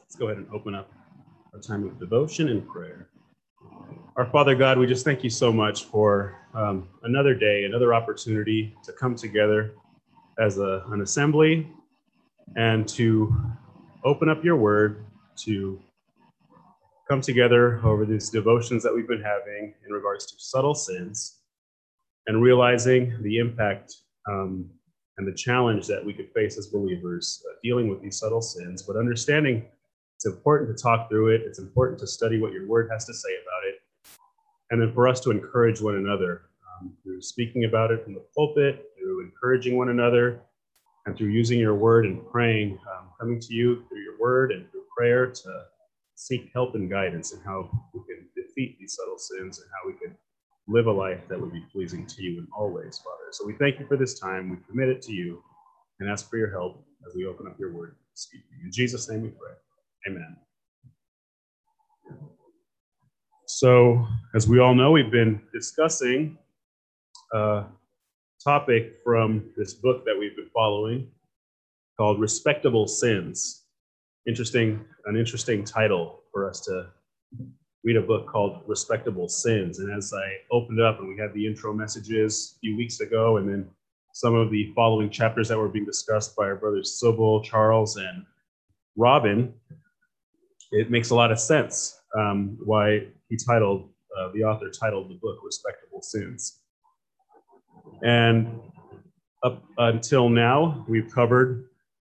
Let's go ahead and open up our time of devotion and prayer. Our Father God, we just thank you so much for another day, another opportunity to come together as an assembly and to open up your word, to come together over these devotions that we've been having in regards to subtle sins and realizing the impact and the challenge that we could face as believers dealing with these subtle sins, but understanding it's important to talk through it. It's important to study what your word has to say about it. And then for us to encourage one another through speaking about it from the pulpit, through encouraging one another, and through using your word and praying, coming to you through your word and through prayer to seek help and guidance in how we can defeat these subtle sins and how we can live a life that would be pleasing to you in all ways, Father. So we thank you for this time. We commit it to you and ask for your help as we open up your word this evening. In Jesus' name we pray. Amen. So, as we all know, we've been discussing a topic from this book that we've been following called Respectable Sins. An interesting title for us to read a book called Respectable Sins. And as I opened up and we had the intro messages a few weeks ago, and then some of the following chapters that were being discussed by our brothers Sybil, Charles, and Robin, it makes a lot of sense why the author titled the book Respectable Sins. And up until now, we've covered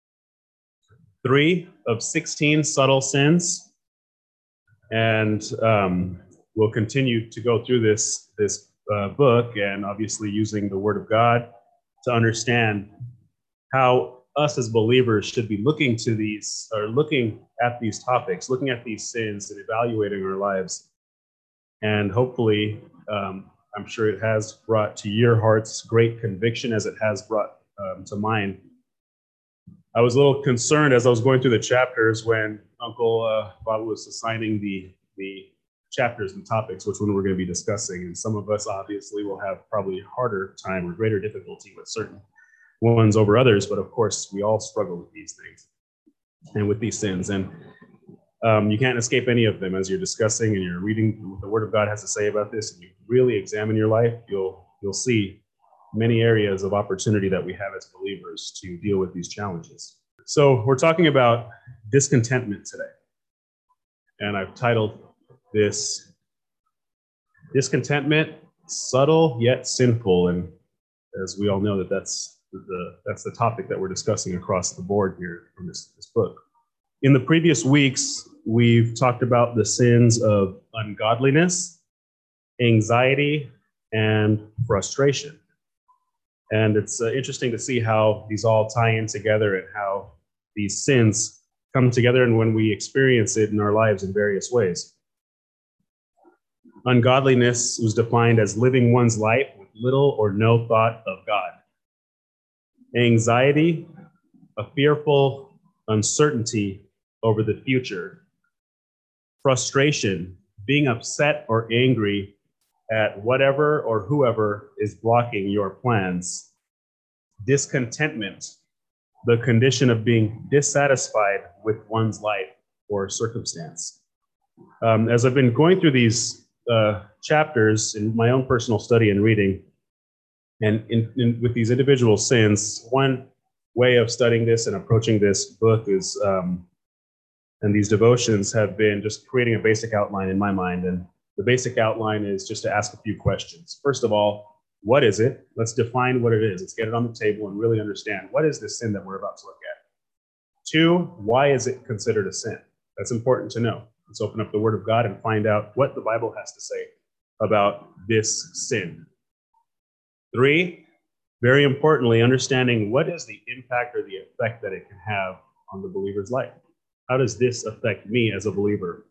3 of 16 subtle sins. And we'll continue to go through this book and obviously using the Word of God to understand how us as believers should be looking at these topics, looking at these sins and evaluating our lives. And hopefully, I'm sure it has brought to your hearts great conviction as it has brought to mine. I was a little concerned as I was going through the chapters when Uncle Bob was assigning the chapters and topics, which one we're going to be discussing. And some of us obviously will have probably a harder time or greater difficulty with certain ones over others, but of course we all struggle with these things and with these sins, and you can't escape any of them as you're discussing and you're reading what the Word of God has to say about this, and you really examine your life. You'll see many areas of opportunity that we have as believers to deal with these challenges. So we're talking about discontentment today, and I've titled this Discontentment, Subtle Yet Sinful, and as we all know that's the topic that we're discussing across the board here from this book. In the previous weeks, we've talked about the sins of ungodliness, anxiety, and frustration. And it's interesting to see how these all tie in together and how these sins come together and when we experience it in our lives in various ways. Ungodliness was defined as living one's life with little or no thought of God. Anxiety, a fearful uncertainty over the future. Frustration, being upset or angry at whatever or whoever is blocking your plans. Discontentment, the condition of being dissatisfied with one's life or circumstance. As I've been going through these chapters in my own personal study and reading, and with these individual sins, one way of studying this and approaching this book is, and these devotions have been just creating a basic outline in my mind. And the basic outline is just to ask a few questions. First of all, what is it? Let's define what it is. Let's get it on the table and really understand what is this sin that we're about to look at. 2, why is it considered a sin? That's important to know. Let's open up the Word of God and find out what the Bible has to say about this sin. 3, very importantly, understanding what is the impact or the effect that it can have on the believer's life. How does this affect me as a believer?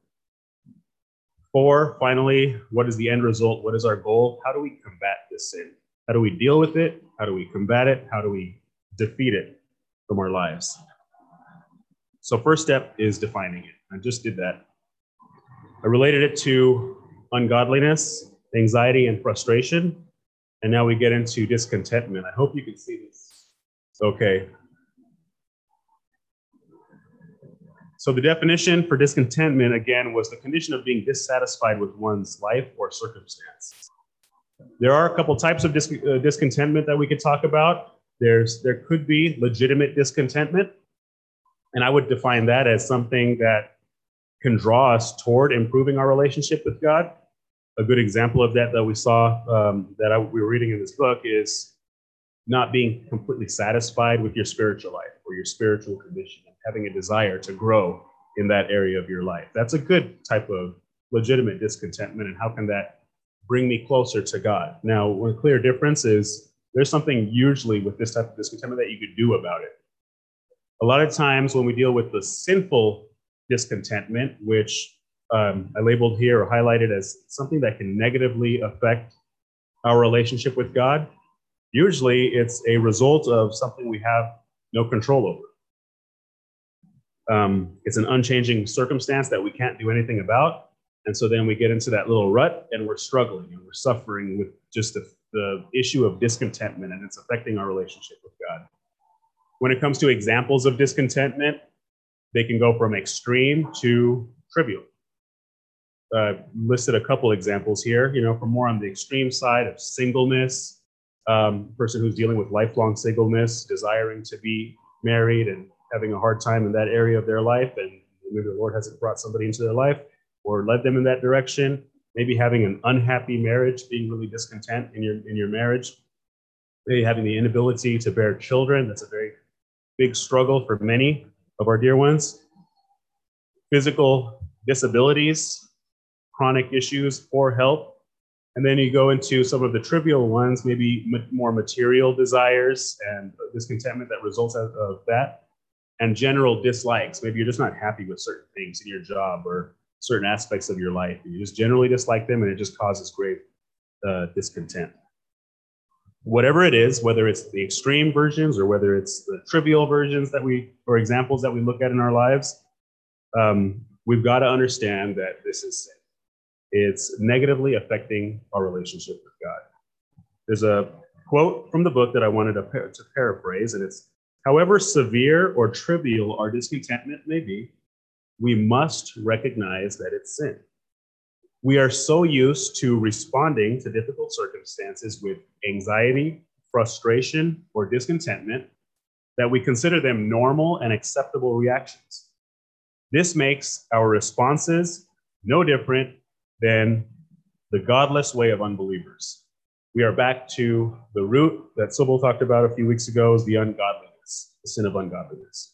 4, finally, what is the end result? What is our goal? How do we combat this sin? How do we deal with it? How do we combat it? How do we defeat it from our lives? So first step is defining it. I just did that. I related it to ungodliness, anxiety, and frustration. And now we get into discontentment. I hope you can see this. Okay. So the definition for discontentment, again, was the condition of being dissatisfied with one's life or circumstance. There are a couple types of discontentment that we could talk about. There could be legitimate discontentment, and I would define that as something that can draw us toward improving our relationship with God. A good example of that we saw we were reading in this book is not being completely satisfied with your spiritual life or your spiritual condition, and having a desire to grow in that area of your life. That's a good type of legitimate discontentment, and how can that bring me closer to God? Now, one clear difference is there's something usually with this type of discontentment that you could do about it. A lot of times when we deal with the sinful discontentment, which I labeled here or highlighted as something that can negatively affect our relationship with God, usually it's a result of something we have no control over. It's an unchanging circumstance that we can't do anything about. And so then we get into that little rut and we're struggling and we're suffering with just the issue of discontentment, and it's affecting our relationship with God. When it comes to examples of discontentment, they can go from extreme to trivial. Listed a couple examples here, from more on the extreme side of singleness, person who's dealing with lifelong singleness, desiring to be married and having a hard time in that area of their life, and maybe the Lord hasn't brought somebody into their life or led them in that direction. Maybe having an unhappy marriage, being really discontent in your marriage. Maybe having the inability to bear children. That's a very big struggle for many of our dear ones. Physical disabilities, chronic issues, poor health. And then you go into some of the trivial ones, maybe more material desires and discontentment that results out of that, and general dislikes. Maybe you're just not happy with certain things in your job or certain aspects of your life. You just generally dislike them, and it just causes great discontent. Whatever it is, whether it's the extreme versions or whether it's the trivial versions or examples that we look at in our lives, we've got to understand that this is sin. It's negatively affecting our relationship with God. There's a quote from the book that I wanted to paraphrase, and it's, "However severe or trivial our discontentment may be, we must recognize that it's sin. We are so used to responding to difficult circumstances with anxiety, frustration, or discontentment that we consider them normal and acceptable reactions. This makes our responses no different than the godless way of unbelievers." We are back to the root that Sobel talked about a few weeks ago, is the ungodliness, the sin of ungodliness.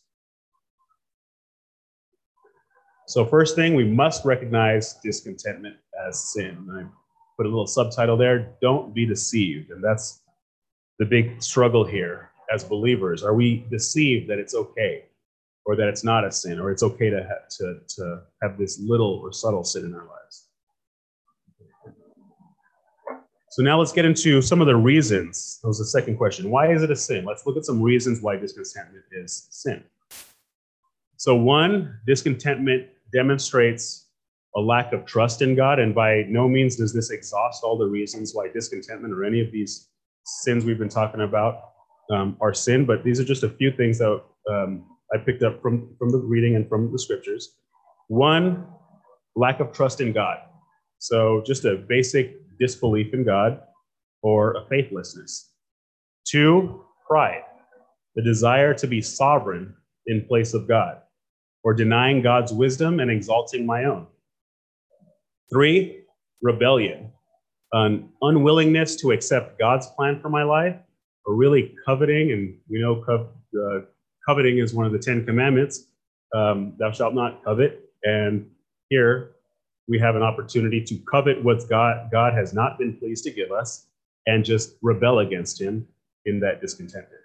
So first thing, we must recognize discontentment as sin. And I put a little subtitle there, "Don't be deceived." And that's the big struggle here as believers. Are we deceived that it's okay, or that it's not a sin, or it's okay to have this little or subtle sin in our lives? So now let's get into some of the reasons. That was the second question. Why is it a sin? Let's look at some reasons why discontentment is sin. So one, discontentment demonstrates a lack of trust in God, and by no means does this exhaust all the reasons why discontentment or any of these sins we've been talking about are sin, but these are just a few things that I picked up from the reading and from the scriptures. One, lack of trust in God. So just a basic disbelief in God or a faithlessness. Two, pride, the desire to be sovereign in place of God, or denying God's wisdom and exalting my own. Three, rebellion, an unwillingness to accept God's plan for my life, or really coveting, and we know coveting is one of the 10 commandments, thou shalt not covet, and here we have an opportunity to covet what God has not been pleased to give us and just rebel against him in that discontentment.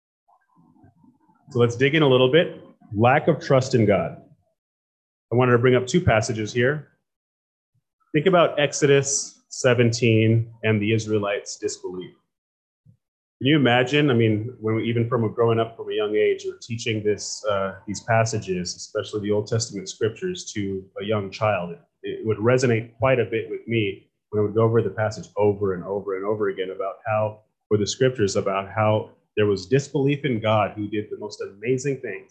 So let's dig in a little bit. Lack of trust in God. I wanted to bring up two passages here. Think about Exodus 17 and the Israelites' disbelief. Can you imagine? I mean, even from growing up from a young age, or teaching these passages, especially the Old Testament scriptures, to a young child, it would resonate quite a bit with me when I would go over the passage over and over and over again about the scriptures about how there was disbelief in God, who did the most amazing things,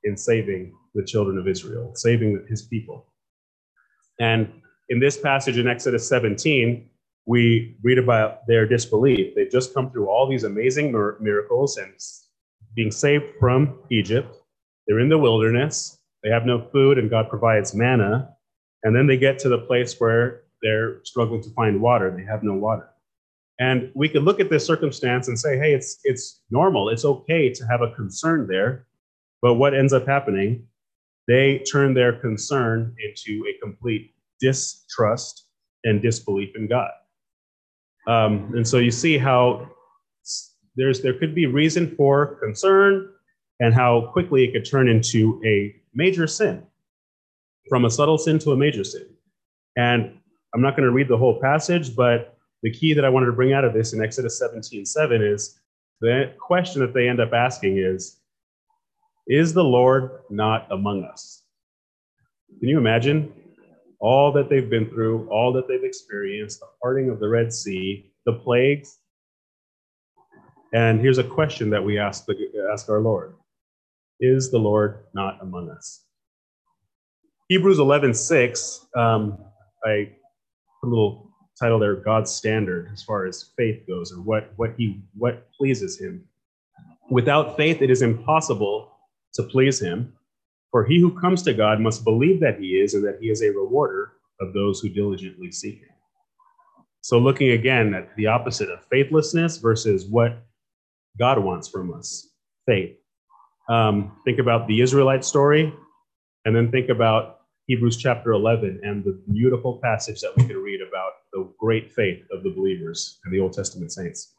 in saving the children of Israel, saving his people. And in this passage in Exodus 17, we read about their disbelief. They've just come through all these amazing miracles and being saved from Egypt. They're in the wilderness. They have no food, and God provides manna. And then they get to the place where they're struggling to find water. They have no water. And we could look at this circumstance and say, hey, it's normal. It's okay to have a concern there. But what ends up happening? They turn their concern into a complete distrust and disbelief in God. And so you see how there could be reason for concern and how quickly it could turn into a major sin, from a subtle sin to a major sin. And I'm not going to read the whole passage, but the key that I wanted to bring out of this in Exodus 17:7 is the question that they end up asking is the Lord not among us? Can you imagine all that they've been through, all that they've experienced, the parting of the Red Sea, the plagues? And here's a question that we ask our Lord. Is the Lord not among us? Hebrews 11:6, I put a little title there, God's standard, as far as faith goes, or what pleases him. Without faith, it is impossible to please him. For he who comes to God must believe that he is, and that he is a rewarder of those who diligently seek him. So looking again at the opposite of faithlessness versus what God wants from us, faith. Think about the Israelite story, and then think about Hebrews chapter 11 and the beautiful passage that we can read about the great faith of the believers and the Old Testament saints.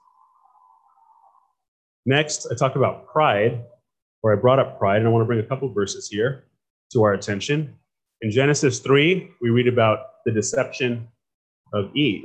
Next, I talked about pride, or I brought up pride, and I want to bring a couple verses here to our attention. In Genesis 3, we read about the deception of Eve.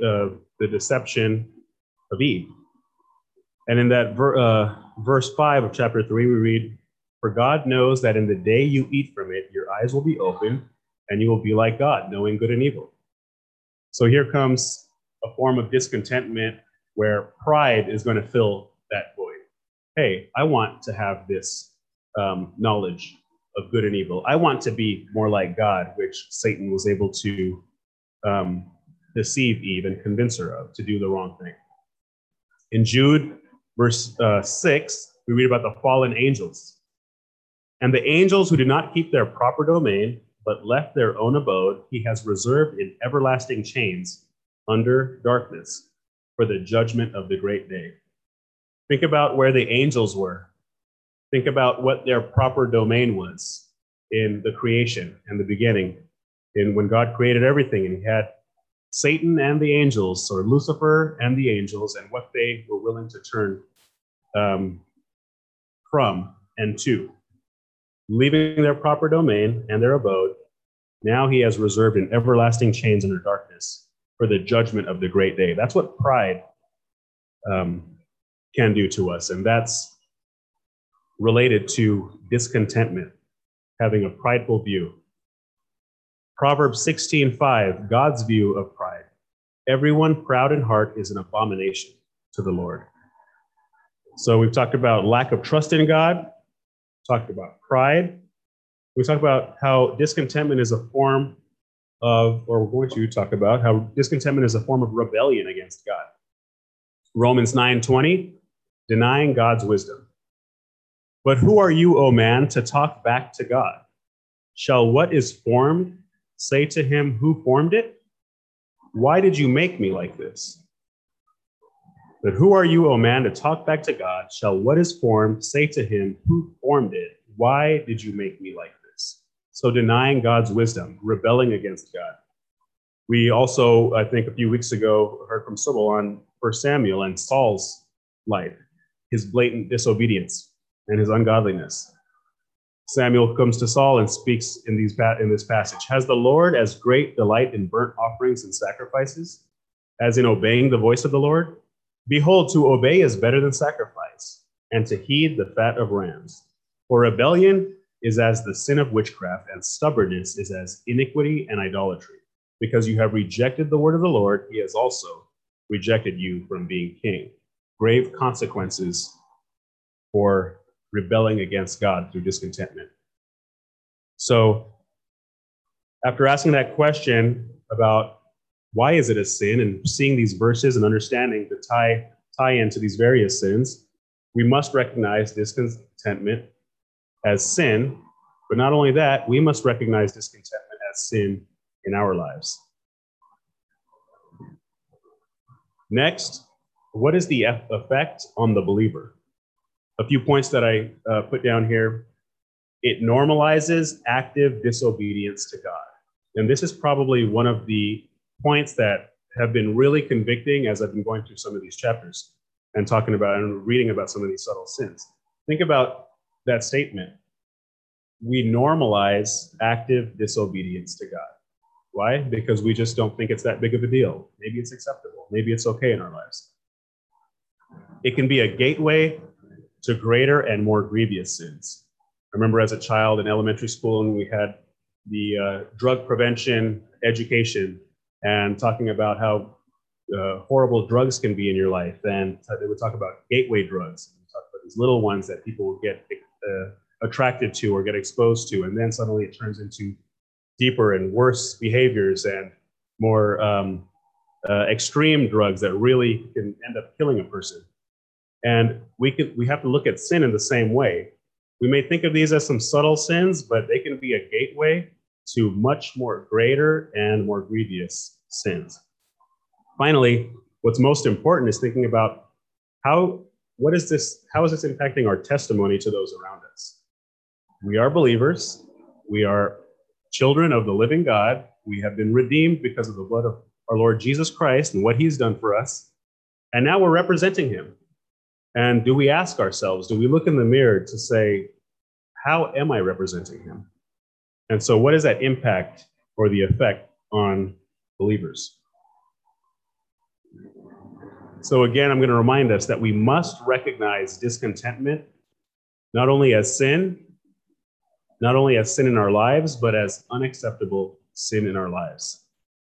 And in that verse 5 of chapter 3, we read, "For God knows that in the day you eat from it, your eyes will be opened, and you will be like God, knowing good and evil." So here comes a form of discontentment where pride is going to fill that void. Hey, I want to have this knowledge of good and evil. I want to be more like God, which Satan was able to deceive Eve and convince her of, to do the wrong thing. In Jude, verse 6, we read about the fallen angels. "And the angels who did not keep their proper domain, but left their own abode, he has reserved in everlasting chains under darkness for the judgment of the great day." Think about where the angels were. Think about what their proper domain was in the creation and the beginning, in when God created everything, and he had Satan and the angels, or Lucifer and the angels, and what they were willing to turn from and to. Leaving their proper domain and their abode, now he has reserved in everlasting chains under darkness for the judgment of the great day. That's what pride can do to us, and that's related to discontentment, having a prideful view. Proverbs 16:5, God's view of pride. "Everyone proud in heart is an abomination to the Lord." So we've talked about lack of trust in God, talked about pride. We talked about how discontentment is a form of, or we're going to talk about how discontentment is a form of rebellion against God. Romans 9:20, denying God's wisdom. "But who are you, O man, to talk back to God? Shall what is formed say to him who formed it, why did you make me like this? But who are you, O man, to talk back to God? Shall what is formed say to him who formed it, why did you make me like this?" So denying God's wisdom, rebelling against God. We also, I think a few weeks ago, heard from Sybil on 1 Samuel and Saul's life, his blatant disobedience and his ungodliness. Samuel comes to Saul and speaks in this passage. "Has the Lord as great delight in burnt offerings and sacrifices as in obeying the voice of the Lord? Behold, to obey is better than sacrifice, and to heed the fat of rams. For rebellion is as the sin of witchcraft, and stubbornness is as iniquity and idolatry. Because you have rejected the word of the Lord, he has also rejected you from being king." Grave consequences for rebelling against God through discontentment. So after asking that question about why is it a sin and seeing these verses and understanding the tie into these various sins, we must recognize discontentment as sin. But not only that, we must recognize discontentment as sin in our lives. Next, what is the effect on the believer? A few points that I put down here. It normalizes active disobedience to God. And this is probably one of the points that have been really convicting as I've been going through some of these chapters and talking about and reading about some of these subtle sins. Think about that statement. We normalize active disobedience to God. Why? Because we just don't think it's that big of a deal. Maybe it's acceptable. Maybe it's okay in our lives. It can be a gateway to greater and more grievous sins. I remember as a child in elementary school, and we had the drug prevention education and talking about how horrible drugs can be in your life. And they would talk about gateway drugs. We talk about these little ones that people will get attracted to or get exposed to. And then suddenly it turns into deeper and worse behaviors and more extreme drugs that really can end up killing a person. And we have to look at sin in the same way. We may think of these as some subtle sins, but they can be a gateway to much more greater and more grievous sins. Finally, what's most important is thinking about how is this impacting our testimony to those around us? We are believers. We are children of the living God. We have been redeemed because of the blood of our Lord Jesus Christ and what he's done for us. And now we're representing him. And do we ask ourselves, do we look in the mirror to say, how am I representing him? And so what is that impact or the effect on believers? So again, I'm going to remind us that we must recognize discontentment not only as sin in our lives, but as unacceptable sin in our lives.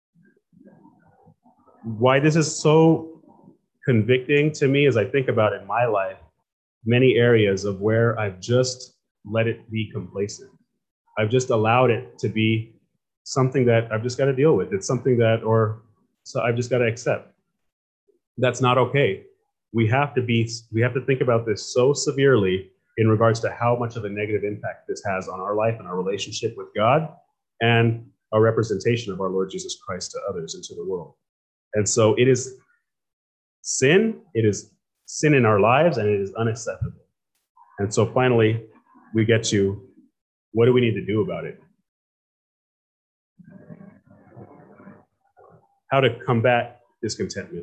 Why this is so convicting to me as I think about in my life, many areas of where I've just let it be complacent. I've just allowed it to be something that I've just got to deal with. It's something that, so I've just got to accept. That's not okay. We have to think about this so severely in regards to how much of a negative impact this has on our life and our relationship with God and our representation of our Lord Jesus Christ to others and to the world. And so it is sin in our lives, and it is unacceptable. And so finally, we get to, what do we need to do about it? How to combat discontentment.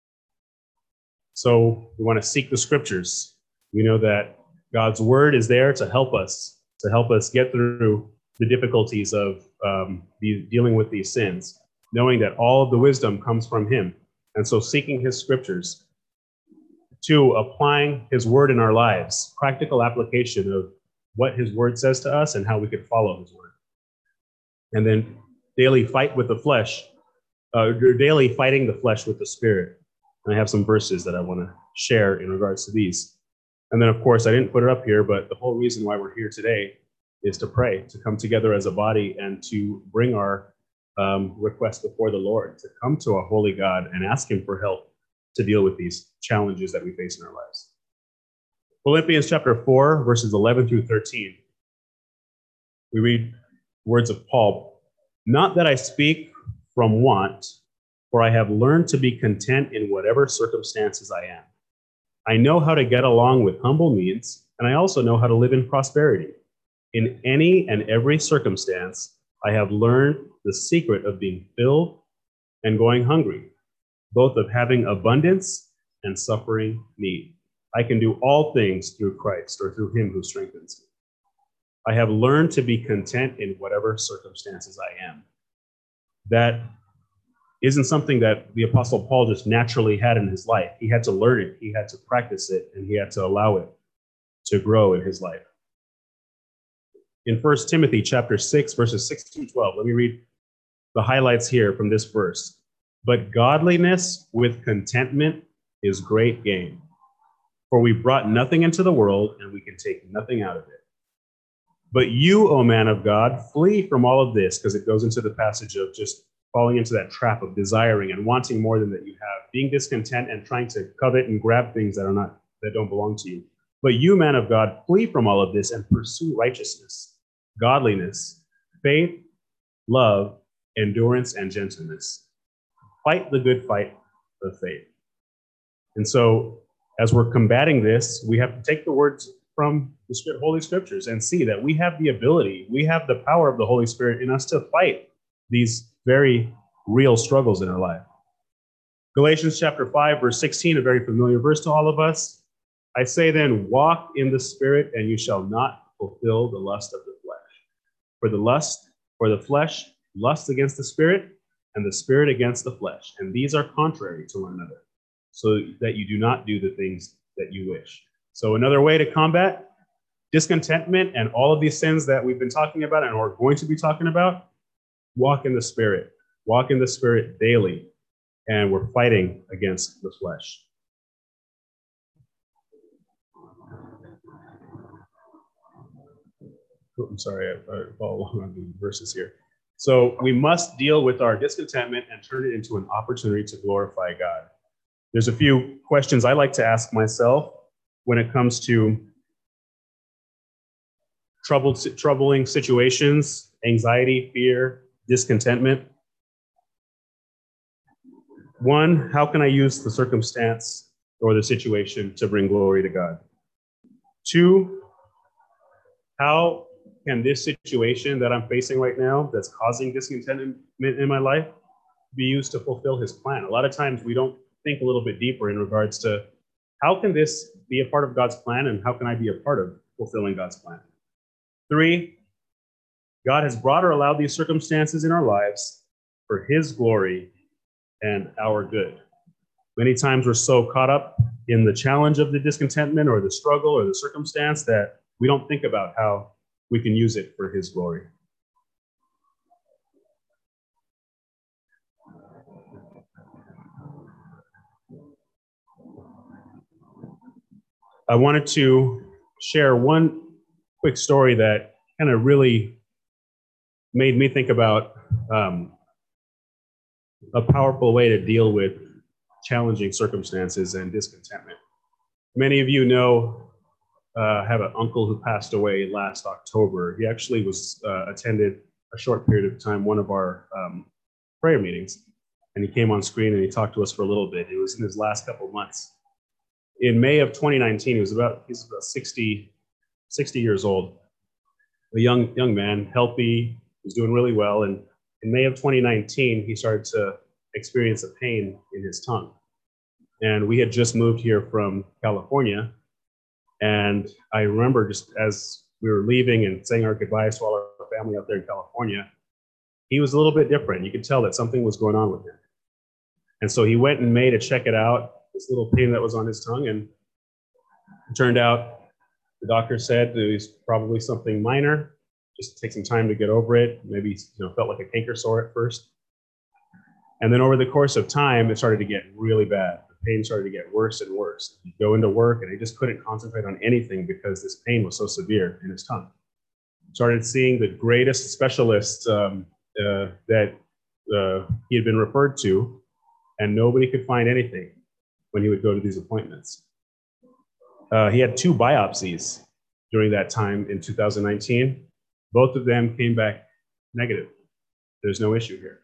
So we want to seek the scriptures. We know that God's word is there to help us get through the difficulties of dealing with these sins, knowing that all of the wisdom comes from him. And so seeking his scriptures, to applying his word in our lives, practical application of what his word says to us and how we could follow his word. And then daily fight with the flesh, daily fighting the flesh with the spirit. And I have some verses that I want to share in regards to these. And then, of course, I didn't put it up here, but the whole reason why we're here today is to pray, to come together as a body and to bring our request before the Lord, to come to a holy God and ask him for help to deal with these challenges that we face in our lives. Philippians chapter 4, verses 11 through 13. We read words of Paul. Not that I speak from want, for I have learned to be content in whatever circumstances I am. I know how to get along with humble means, and I also know how to live in prosperity. In any and every circumstance, I have learned the secret of being filled and going hungry, both of having abundance and suffering need. I can do all things through Christ, or through him who strengthens me. I have learned to be content in whatever circumstances I am. That isn't something that the Apostle Paul just naturally had in his life. He had to learn it, he had to practice it, and he had to allow it to grow in his life. In 1 Timothy chapter 6, verses 6 through 12, let me read the highlights here from this verse. But godliness with contentment is great gain. For we brought nothing into the world, and we can take nothing out of it. But you, O man of God, flee from all of this, because it goes into the passage of just falling into that trap of desiring and wanting more than that you have, being discontent and trying to covet and grab things that don't belong to you. But you, man of God, flee from all of this and pursue righteousness, godliness, faith, love, endurance, and gentleness. Fight the good fight of faith. And so, as we're combating this, we have to take the words from the Holy Scriptures and see that we have the ability, we have the power of the Holy Spirit in us to fight these very real struggles in our life. Galatians chapter 5, verse 16, a very familiar verse to all of us. I say then, walk in the Spirit, and you shall not fulfill the lust of the flesh. For the flesh lusts against the Spirit, and the Spirit against the flesh. And these are contrary to one another, so that you do not do the things that you wish. So another way to combat discontentment and all of these sins that we've been talking about and are going to be talking about, walk in the Spirit. Walk in the Spirit daily, and we're fighting against the flesh. I'm sorry, I follow along on the verses here. So we must deal with our discontentment and turn it into an opportunity to glorify God. There's a few questions I like to ask myself when it comes to troubling situations, anxiety, fear, discontentment. One, how can I use the circumstance or the situation to bring glory to God? Two, how can this situation that I'm facing right now that's causing discontentment in my life be used to fulfill his plan? A lot of times we don't think a little bit deeper in regards to how can this be a part of God's plan and how can I be a part of fulfilling God's plan? Three, God has brought or allowed these circumstances in our lives for his glory and our good. Many times we're so caught up in the challenge of the discontentment or the struggle or the circumstance that we don't think about how we can use it for his glory. I wanted to share one quick story that kind of really made me think about a powerful way to deal with challenging circumstances and discontentment. Many of you know, have an uncle who passed away last October. He actually attended a short period of time, one of our prayer meetings, and he came on screen and he talked to us for a little bit. It was in his last couple of months. In May of 2019, he's about 60 years old, a young man, healthy, was doing really well. And in May of 2019, he started to experience a pain in his tongue. And we had just moved here from California. And I remember just as we were leaving and saying our goodbyes to all our family out there in California, he was a little bit different. You could tell that something was going on with him. And so he went in May to check it out, this little pain that was on his tongue. And it turned out the doctor said it was probably something minor, just take some time to get over it. Maybe felt like a canker sore at first. And then over the course of time, it started to get really bad. The pain started to get worse and worse. He'd go into work and he just couldn't concentrate on anything because this pain was so severe in his tongue. Started seeing the greatest specialist that he had been referred to, and nobody could find anything when he would go to these appointments. He had 2 biopsies during that time in 2019. Both of them came back negative. There's no issue here.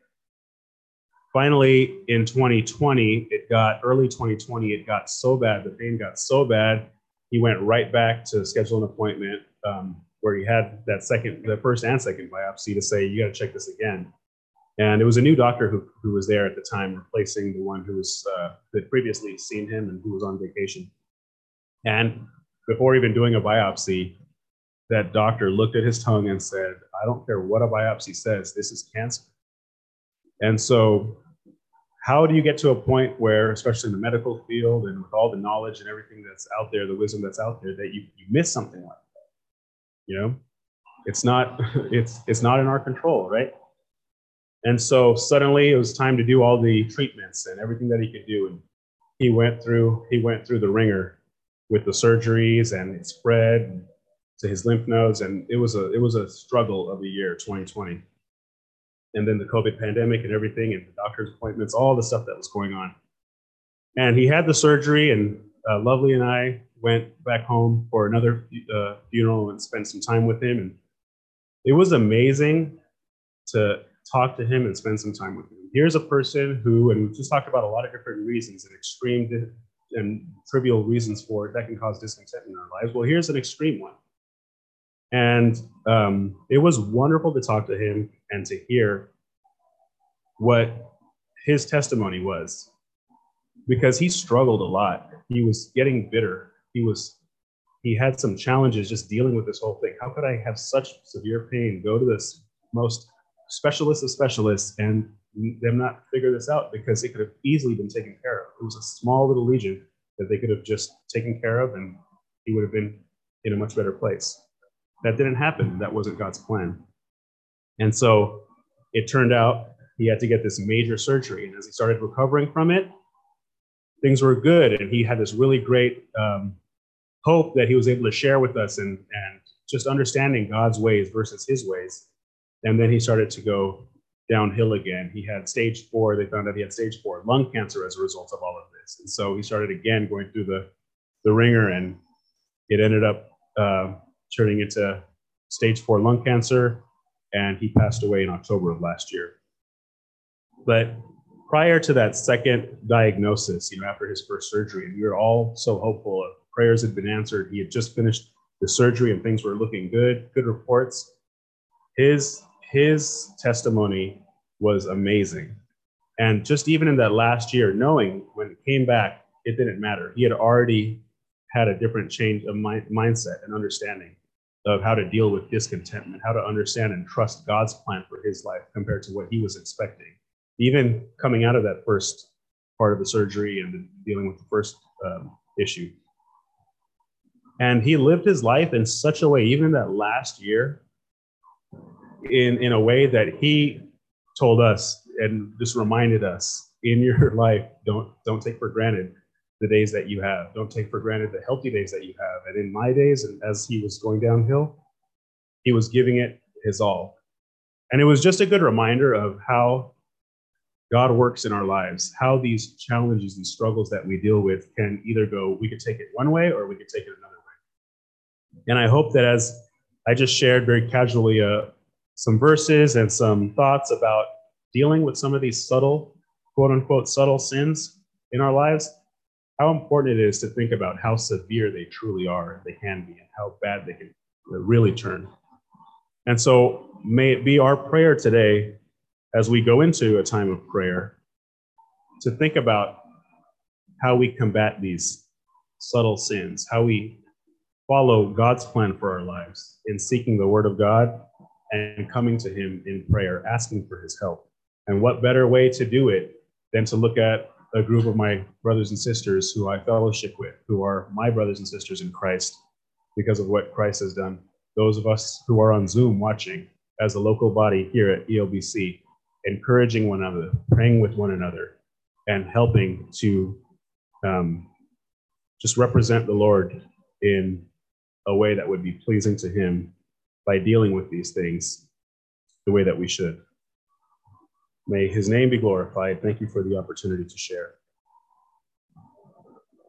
Finally, in 2020, early 2020, it got so bad, the pain got so bad, he went right back to schedule an appointment where he had the first and second biopsy to say, you got to check this again. And it was a new doctor who was there at the time, replacing the one who had previously seen him and who was on vacation. And before even doing a biopsy, that doctor looked at his tongue and said, I don't care what a biopsy says, this is cancer. And so how do you get to a point where, especially in the medical field and with all the knowledge and everything that's out there, the wisdom that's out there, that you miss something like that? It's not in our control, right? And so suddenly it was time to do all the treatments and everything that he could do. And he went through the ringer with the surgeries, and it spread. to his lymph nodes, and it was a struggle of the year 2020. And then the COVID pandemic and everything, and the doctor's appointments, all the stuff that was going on. And he had the surgery, and Lovely and I went back home for another funeral and spent some time with him. And it was amazing to talk to him and spend some time with him. Here's a person who, and we've just talked about a lot of different reasons and extreme and trivial reasons for it that can cause discontent in our lives. Well, here's an extreme one. And it was wonderful to talk to him and to hear what his testimony was, because he struggled a lot. He was getting bitter. He had some challenges just dealing with this whole thing. How could I have such severe pain, go to this most specialist of specialists, and them not figure this out, because it could have easily been taken care of. It was a small little lesion that they could have just taken care of, and he would have been in a much better place. That didn't happen. That wasn't God's plan. And so it turned out he had to get this major surgery. And as he started recovering from it, things were good. And he had this really great hope that he was able to share with us, and just understanding God's ways versus his ways. And then he started to go downhill again. He had stage 4. They found out he had stage 4 lung cancer as a result of all of this. And so he started again going through the ringer, and it ended up turning into stage 4 lung cancer, and he passed away in October of last year. But prior to that second diagnosis, after his first surgery, and we were all so hopeful, prayers had been answered. He had just finished the surgery and things were looking good reports. His testimony was amazing. And just even in that last year, knowing when it came back, it didn't matter. He had already had a different change of mindset and understanding of how to deal with discontentment, how to understand and trust God's plan for his life compared to what he was expecting. Even coming out of that first part of the surgery and dealing with the first issue. And he lived his life in such a way, even that last year, in a way that he told us and just reminded us, in your life, don't take for granted the days that you have. Don't take for granted the healthy days that you have. And in my days, and as he was going downhill, he was giving it his all. And it was just a good reminder of how God works in our lives, how these challenges and struggles that we deal with can either go, we could take it one way or we could take it another way. And I hope that as I just shared very casually some verses and some thoughts about dealing with some of these subtle, quote unquote, subtle sins in our lives, how important it is to think about how severe they truly are, they can be, and how bad they can really turn. And so may it be our prayer today, as we go into a time of prayer, to think about how we combat these subtle sins, how we follow God's plan for our lives in seeking the word of God and coming to him in prayer, asking for his help. And what better way to do it than to look at a group of my brothers and sisters who I fellowship with, who are my brothers and sisters in Christ because of what Christ has done. Those of us who are on Zoom watching as a local body here at ELBC, encouraging one another, praying with one another, and helping to just represent the Lord in a way that would be pleasing to him by dealing with these things the way that we should. May his name be glorified. Thank you for the opportunity to share.